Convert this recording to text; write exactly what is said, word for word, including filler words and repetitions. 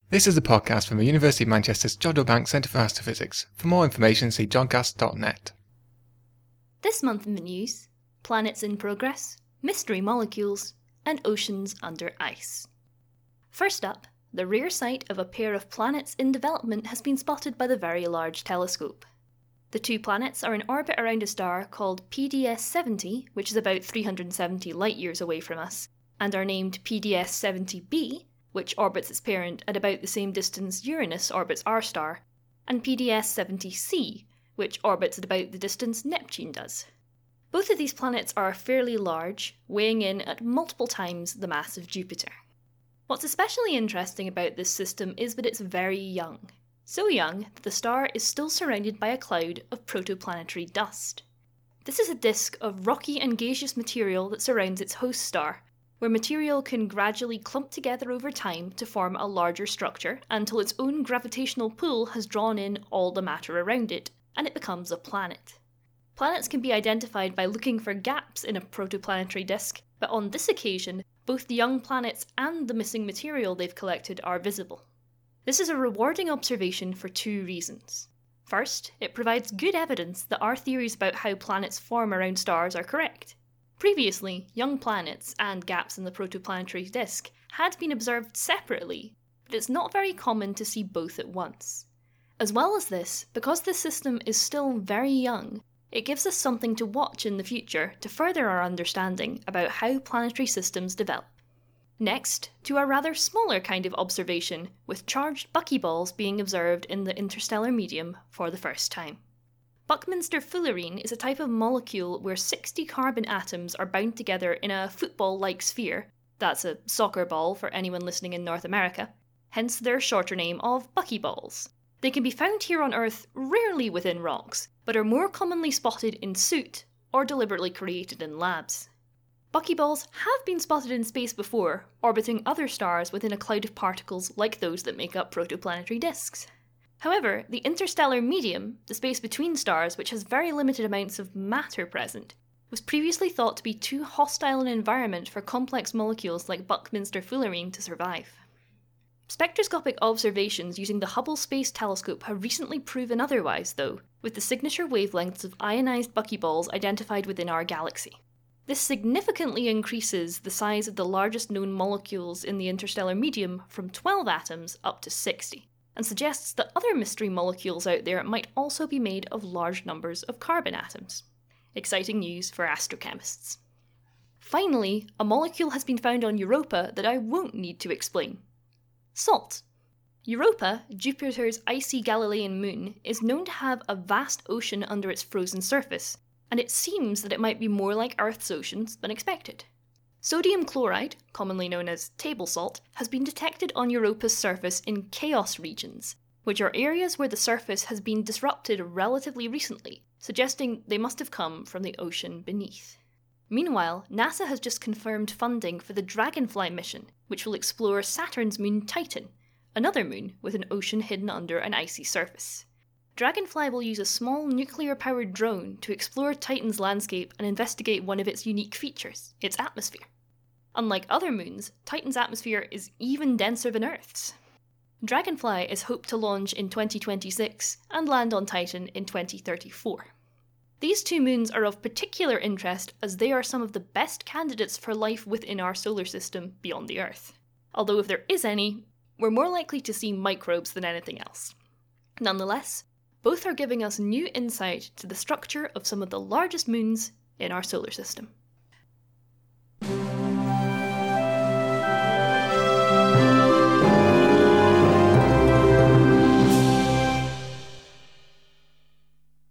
This is a podcast from the University of Manchester's Jodrell Bank Centre for Astrophysics. For more information, see jodcast dot net. This month in the news, planets in progress, mystery molecules, and oceans under ice. First up, the rare sight of a pair of planets in development has been spotted by the Very Large Telescope. The two planets are in orbit around a star called P D S seventy, which is about three hundred seventy light-years away from us, and are named P D S seventy b, which orbits its parent at about the same distance Uranus orbits our star, and P D S seventy c, which orbits at about the distance Neptune does. Both of these planets are fairly large, weighing in at multiple times the mass of Jupiter. What's especially interesting about this system is that it's very young. So young that the star is still surrounded by a cloud of protoplanetary dust. This is a disk of rocky and gaseous material that surrounds its host star, where material can gradually clump together over time to form a larger structure until its own gravitational pull has drawn in all the matter around it, and it becomes a planet. Planets can be identified by looking for gaps in a protoplanetary disk, but on this occasion, both the young planets and the missing material they've collected are visible. This is a rewarding observation for two reasons. First, it provides good evidence that our theories about how planets form around stars are correct. Previously, young planets and gaps in the protoplanetary disk had been observed separately, but it's not very common to see both at once. As well as this, because this system is still very young, it gives us something to watch in the future to further our understanding about how planetary systems develop. Next, to a rather smaller kind of observation, with charged buckyballs being observed in the interstellar medium for the first time. Buckminster fullerene is a type of molecule where sixty carbon atoms are bound together in a football-like sphere, that's a soccer ball for anyone listening in North America, hence their shorter name of buckyballs. They can be found here on Earth rarely within rocks, but are more commonly spotted in soot or deliberately created in labs. Buckyballs have been spotted in space before, orbiting other stars within a cloud of particles like those that make up protoplanetary disks. However, the interstellar medium, the space between stars which has very limited amounts of matter present, was previously thought to be too hostile an environment for complex molecules like Buckminster fullerene to survive. Spectroscopic observations using the Hubble Space Telescope have recently proven otherwise, though, with the signature wavelengths of ionized buckyballs identified within our galaxy. This significantly increases the size of the largest known molecules in the interstellar medium from twelve atoms up to sixty, and suggests that other mystery molecules out there might also be made of large numbers of carbon atoms. Exciting news for astrochemists. Finally, a molecule has been found on Europa that I won't need to explain. Salt. Europa, Jupiter's icy Galilean moon, is known to have a vast ocean under its frozen surface, and it seems that it might be more like Earth's oceans than expected. Sodium chloride, commonly known as table salt, has been detected on Europa's surface in chaos regions, which are areas where the surface has been disrupted relatively recently, suggesting they must have come from the ocean beneath. Meanwhile, NASA has just confirmed funding for the Dragonfly mission, which will explore Saturn's moon Titan, another moon with an ocean hidden under an icy surface. Dragonfly will use a small nuclear-powered drone to explore Titan's landscape and investigate one of its unique features, its atmosphere. Unlike other moons, Titan's atmosphere is even denser than Earth's. Dragonfly is hoped to launch in twenty twenty-six and land on Titan in twenty thirty-four. These two moons are of particular interest as they are some of the best candidates for life within our solar system beyond the Earth. Although if there is any, we're more likely to see microbes than anything else. Nonetheless, both are giving us new insight to the structure of some of the largest moons in our solar system.